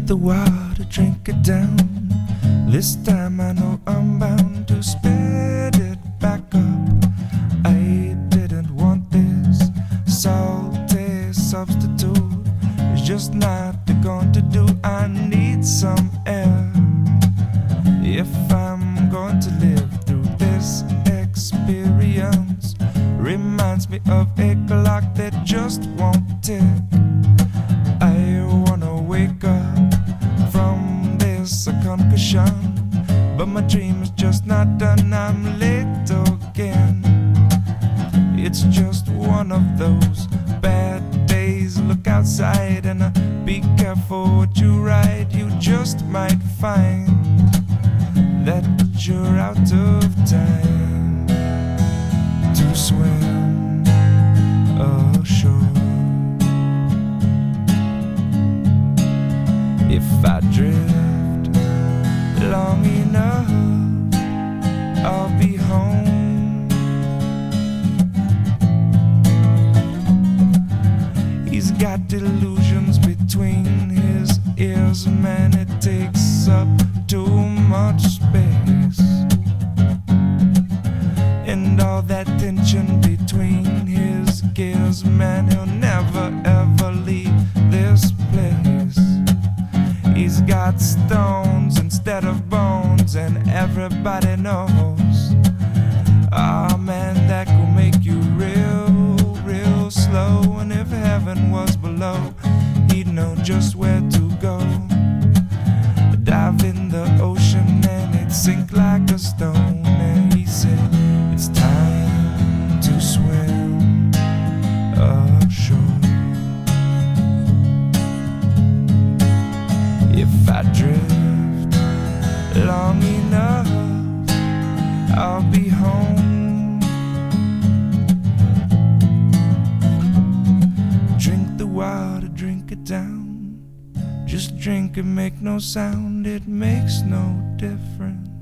Drink the water, drink it down. This time I know I'm bound to spit it back up. I didn't want this salty substitute. It's just not going to do. I need some air if I'm going to live through this experience. Reminds me of a clock that just won't tick. I wanna wake up from this concussion, but my dream is just not done. I'm late again. It's just one of those bad days. Look outside and be careful what you ride. You just might find that you're out of time to swim ashore. If I drift long enough, I'll be home. He's got delusions between his ears, man, it takes up too much space. And all that tension between his gears, man, he'll never ever leave this place. He's got stones instead of bones, and everybody knows. Ah, man, that will make you real slow. And if heaven was below, he'd know just where to go. Dive in the ocean and it'd sink like a stone. And he said, it's time to swim ashore. If I drift long enough, I'll be home. Drink the water, drink it down. Just drink and make no sound, it makes no difference.